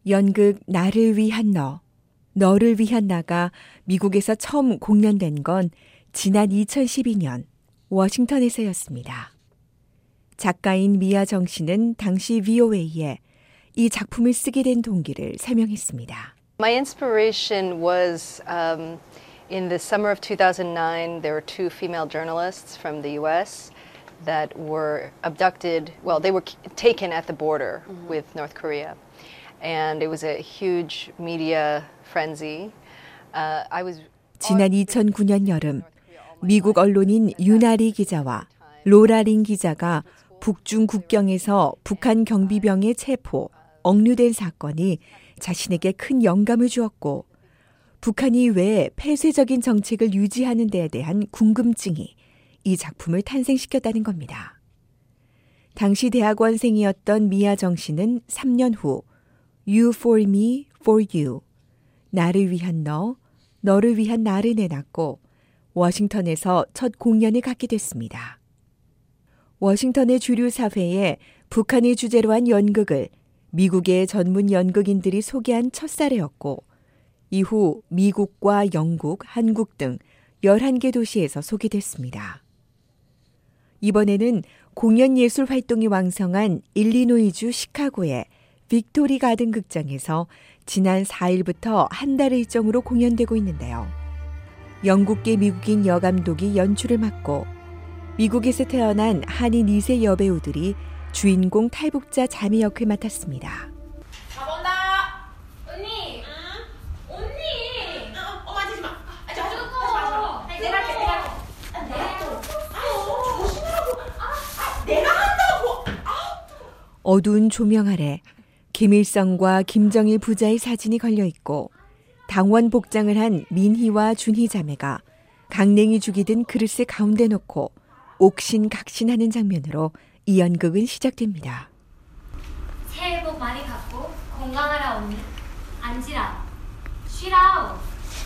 연극 나를 위한 너를 위한 나가 미국에서 처음 공연된 건 지난 2012년 워싱턴에서였습니다. 작가인 미아 정 씨는 당시 VOA에 이 작품을 쓰게 된 동기를 설명했습니다. My inspiration was in the summer of 2009, there were two female journalists from the U.S. that were abducted. Well, they were taken at the border with North Korea. And it was a huge media frenzy. 지난 2009년 여름 미국 언론인 유나리 기자와 로라링 기자가 북중 국경에서 북한 경비병의 체포, 억류된 사건이 자신에게 큰 영감을 주었고 북한이 왜 폐쇄적인 정책을 유지하는 데에 대한 궁금증이 이 작품을 탄생시켰다는 겁니다. 당시 대학원생이었던 미아 정 씨는 3년 후 You for me, for you, 나를 위한 너를 위한 나를 내놨고 워싱턴에서 첫 공연을 갖게 됐습니다. 워싱턴의 주류 사회에 북한을 주제로 한 연극을 미국의 전문 연극인들이 소개한 첫 사례였고 이후 미국과 영국, 한국 등 11개 도시에서 소개됐습니다. 이번에는 공연예술 활동이 왕성한 일리노이주 시카고의 빅토리 가든 극장에서 지난 4일부터 한 달 일정으로 공연되고 있는데요. 영국계 미국인 여감독이 연출을 맡고 미국에서 태어난 한인 2세 여배우들이 주인공 탈북자 자매 역을 맡았습니다. 가본다. 언니. 응? 언니. 만지지 마. 하지 마. 내가 할게. 조심하라고. 내가 한다고. 어두운 조명 아래 김일성과 김정일 부자의 사진이 걸려 있고 당원 복장을 한 민희와 준희 자매가 강냉이 죽이 든 그릇을 가운데 놓고 옥신각신하는 장면으로 이 연극은 시작됩니다. 새해 복 많이 받고 건강하라 언니. 앉으라. 쉬라.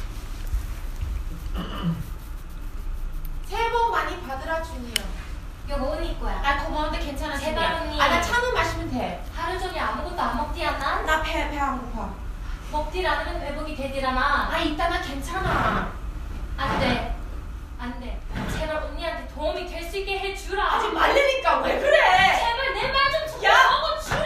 새해 복 많이 받으라 준이요. 이거 언니 거야. 고마운데 괜찮아. 제발 언니. 나 차만 마시면 돼. 하루 종일 아무것도 안 먹디 않나? 나 배 안 고파. 먹디 않으면 회복이 되디라나. 이따 나 괜찮아. 안 돼. 제발 언니한테 도움이 될 수 있게 해주라. 하지 말라니까 왜 그래? 제발 내 말 좀 듣고 먹어주라.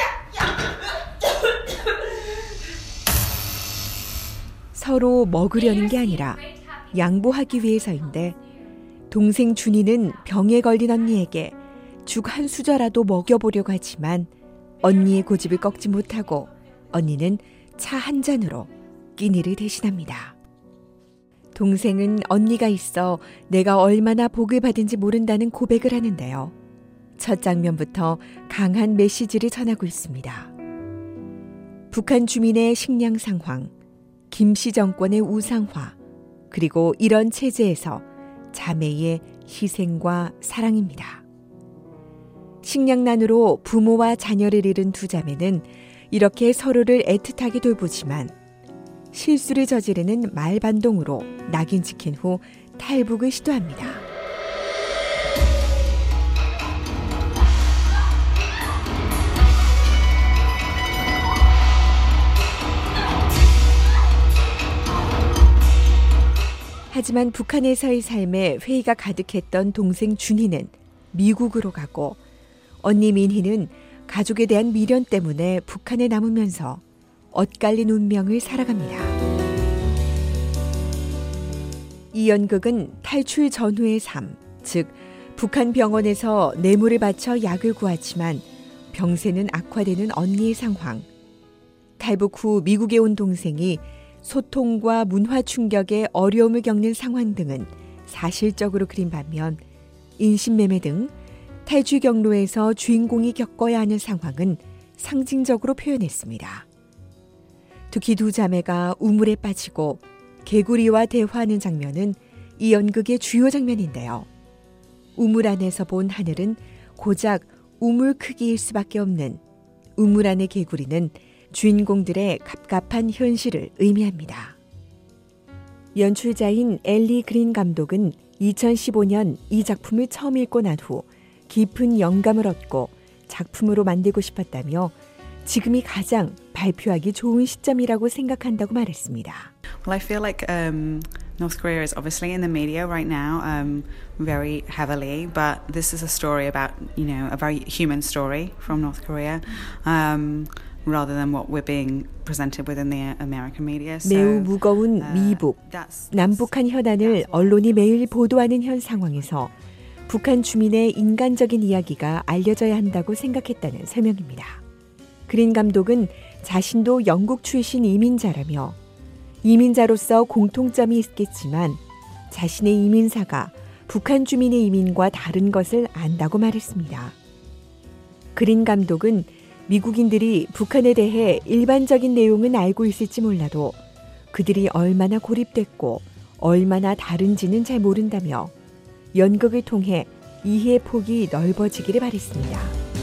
서로 먹으려는 게 아니라 양보하기 위해서인데 동생 준이는 병에 걸린 언니에게 죽 한 수저라도 먹여보려고 하지만 언니의 고집을 꺾지 못하고 언니는 차 한 잔으로 끼니를 대신합니다. 동생은 언니가 있어 내가 얼마나 복을 받은지 모른다는 고백을 하는데요. 첫 장면부터 강한 메시지를 전하고 있습니다. 북한 주민의 식량 상황, 김씨 정권의 우상화, 그리고 이런 체제에서 자매의 희생과 사랑입니다. 식량난으로 부모와 자녀를 잃은 두 자매는 이렇게 서로를 애틋하게 돌보지만 실수를 저지르는 말반동으로 낙인 찍힌 후 탈북을 시도합니다. 하지만 북한에서의 삶에 회의가 가득했던 동생 준희는 미국으로 가고 언니 민희는 가족에 대한 미련 때문에 북한에 남으면서 엇갈린 운명을 살아갑니다. 이 연극은 탈출 전후의 삶, 즉 북한 병원에서 뇌물을 바쳐 약을 구하지만 병세는 악화되는 언니의 상황, 탈북 후 미국에 온 동생이 소통과 문화 충격에 어려움을 겪는 상황 등은 사실적으로 그린 반면 인신매매 등 탈출 경로에서 주인공이 겪어야 하는 상황은 상징적으로 표현했습니다. 특히 두 자매가 우물에 빠지고 개구리와 대화하는 장면은 이 연극의 주요 장면인데요. 우물 안에서 본 하늘은 고작 우물 크기일 수밖에 없는 우물 안의 개구리는 주인공들의 갑갑한 현실을 의미합니다. 연출자인 엘리 그린 감독은 2015년 이 작품을 처음 읽고 난 후 깊은 영감을 얻고 작품으로 만들고 싶었다며 지금이 가장 발표하기 좋은 시점이라고 생각한다고 말했습니다. Well, I feel like North Korea is obviously in the media right now, very heavily, but this is a story about, a very human story from North Korea, rather than what we're being presented with in the American media. So, 매우 무거운 미북, 남북한 현안을 언론이 매일 보도하는 현 상황에서 북한 주민의 인간적인 이야기가 알려져야 한다고 생각했다는 설명입니다. 그린 감독은 자신도 영국 출신 이민자라며 이민자로서 공통점이 있겠지만 자신의 이민사가 북한 주민의 이민과 다른 것을 안다고 말했습니다. 그린 감독은 미국인들이 북한에 대해 일반적인 내용은 알고 있을지 몰라도 그들이 얼마나 고립됐고 얼마나 다른지는 잘 모른다며 연극을 통해 이해의 폭이 넓어지기를 바랬습니다.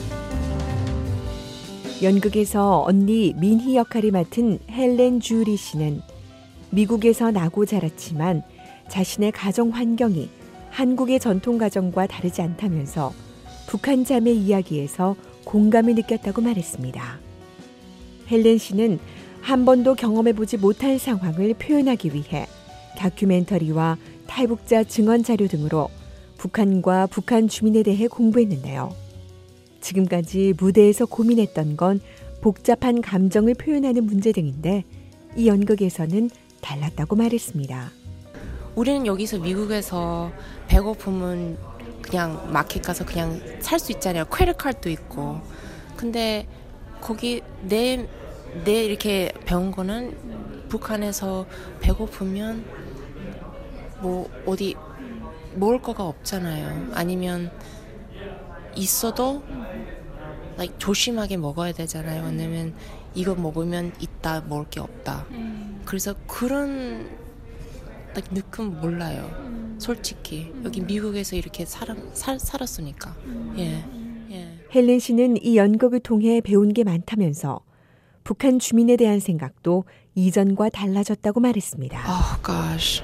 연극에서 언니 민희 역할을 맡은 헬렌 주리 씨는 미국에서 나고 자랐지만 자신의 가정 환경이 한국의 전통 가정과 다르지 않다면서 북한 자매 이야기에서 공감을 느꼈다고 말했습니다. 헬렌 씨는 한 번도 경험해보지 못한 상황을 표현하기 위해 다큐멘터리와 탈북자 증언 자료 등으로 북한과 북한 주민에 대해 공부했는데요. 지금까지 무대에서 고민했던 건 복잡한 감정을 표현하는 문제 등인데 이 연극에서는 달랐다고 말했습니다. 우리는 여기서 미국에서 배고프면 그냥 마켓 가서 그냥 살 수 있잖아요. 크레딧 카드도 있고. 근데 거기 내 이렇게 배운 거는 북한에서 배고프면 뭐 어디 먹을 거가 없잖아요. 아니면 있어도 조심하게 먹어야 되잖아요. 왜냐면 이거 먹으면 이따 먹을 게 없다. 그래서 그런 느낌 몰라요. 솔직히 여기 미국에서 이렇게 살았으니까. 예. 헬렌 씨는 이 연극을 통해 배운 게 많다면서 북한 주민에 대한 생각도 이전과 달라졌다고 말했습니다. Oh gosh,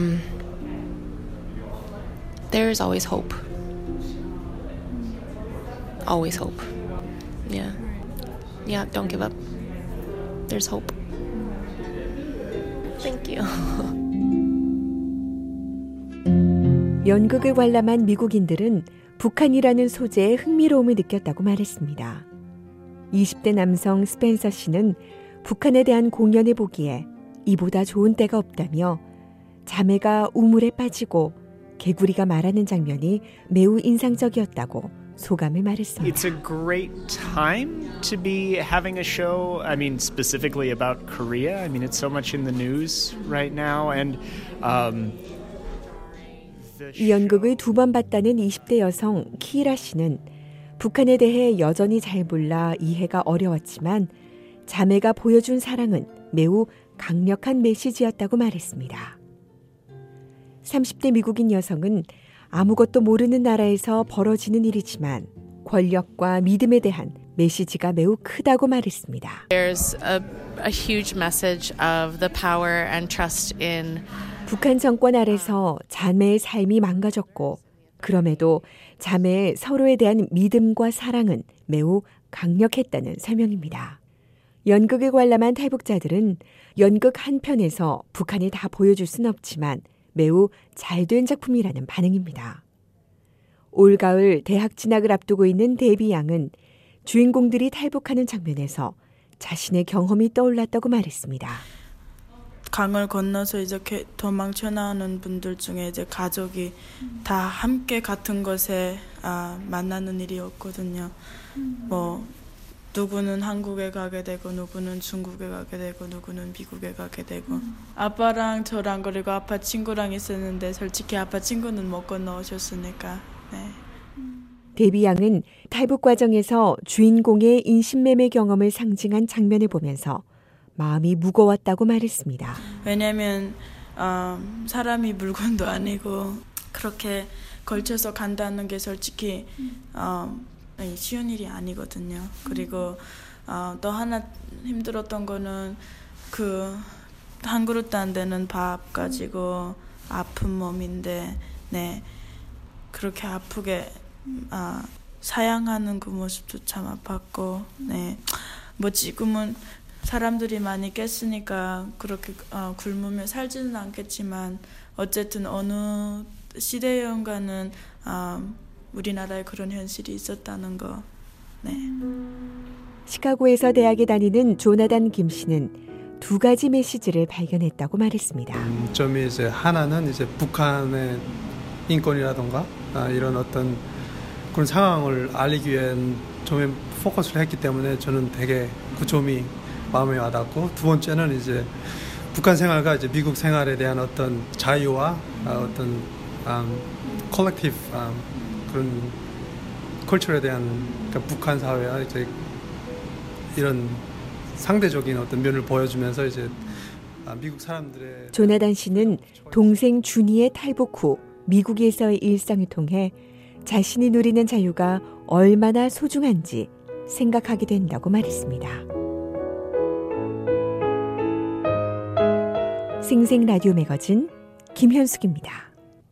there's always hope. Always hope. Yeah, don't give up. There's hope. Thank you. 연극을 관람한 미국인들은 북한이라는 소재에 흥미로움을 느꼈다고 말했습니다. 20대 남성 스펜서 씨는 북한에 대한 공연을 보기에 이보다 좋은 때가 없다며 자매가 우물에 빠지고 개구리가 말하는 장면이 매우 인상적이었다고 소감을 말했습니다. It's a great time to be having a show. I mean, specifically about Korea. I mean, it's so much in the news right now, and 이 연극을 2번 봤다는 20대 여성 키라 씨는 북한에 대해 여전히 잘 몰라 이해가 어려웠지만 자매가 보여준 사랑은 매우 강력한 메시지였다고 말했습니다. 30대 미국인 여성은 아무것도 모르는 나라에서 벌어지는 일이지만 권력과 믿음에 대한 메시지가 매우 크다고 말했습니다. There's a huge message of the power and trust in 북한 정권 아래서 자매의 삶이 망가졌고 그럼에도 자매의 서로에 대한 믿음과 사랑은 매우 강력했다는 설명입니다. 연극을 관람한 탈북자들은 연극 한 편에서 북한을 다 보여줄 순 없지만 매우 잘된 작품이라는 반응입니다. 올가을 대학 진학을 앞두고 있는 데비 양은 주인공들이 탈북하는 장면에서 자신의 경험이 떠올랐다고 말했습니다. 강을 건너서 이제 도망쳐 나오는 분들 중에 이제 가족이 다 함께 같은 곳에 만나는 일이었거든요. 뭐 누구는 한국에 가게 되고 누구는 중국에 가게 되고 누구는 미국에 가게 되고 아빠랑 저랑 그리고 아빠 친구랑 있었는데 솔직히 아빠 친구는 못 건너오셨으니까. 네. 데비 양은 탈북 과정에서 주인공의 인신매매 경험을 상징한 장면을 보면서 마음이 무거웠다고 말했습니다. 왜냐하면 사람이 물건도 아니고 그렇게 걸쳐서 간다는 게 솔직히 쉬운 일이 아니거든요. 그리고 또 하나 힘들었던 거는 한 그릇도 안 되는 밥 가지고 아픈 몸인데 네 그렇게 아프게 사양하는 그 모습도 참 아팠고 네 뭐 지금은 사람들이 많이 깼으니까 그렇게 굶으며 살지는 않겠지만 어쨌든 어느 시대연가는 우리나라에 그런 현실이 있었다는 거. 네. 시카고에서 대학에 다니는 조나단 김 씨는 두 가지 메시지를 발견했다고 말했습니다. 점이 이제 하나는 이제 북한의 인권이라던가 이런 어떤 그런 상황을 알리기 위한 점에 포커스를 했기 때문에 저는 되게 그 점이 마음에 와닿고, 두 번째는 이제 북한 생활과 이제 미국 생활에 대한 어떤 자유와 어떤 컬렉티브 그런 컬처에 대한, 그러니까 북한 사회와 이제 이런 상대적인 어떤 면을 보여주면서 이제 미국 사람들의 조나단 씨는 동생 준이의 탈북 후 미국에서의 일상을 통해 자신이 누리는 자유가 얼마나 소중한지 생각하게 된다고 말했습니다. 생생 라디오 매거진 김현숙입니다.